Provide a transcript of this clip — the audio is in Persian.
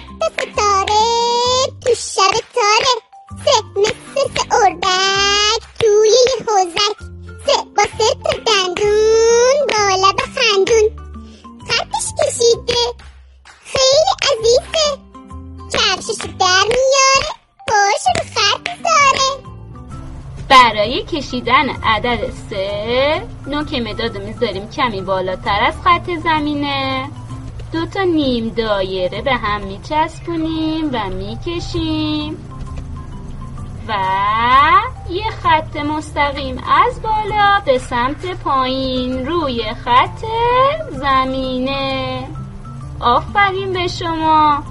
تا ستاره تو شب تاره، سه مثل سه اردک توی یه حوزک، سه با سه تا دندون بالا بخندون، خطش کشیده خیلی عزیزه، کفششو در میاره پاشو رو خط داره. برای کشیدن عدد 3 نوک مداد میذاریم کمی بالاتر از خط زمینه، 2 تا نیم دایره به هم میچسبونیم و میکشیم و یه خط مستقیم از بالا به سمت پایین روی خط زمینه. آفرین به شما.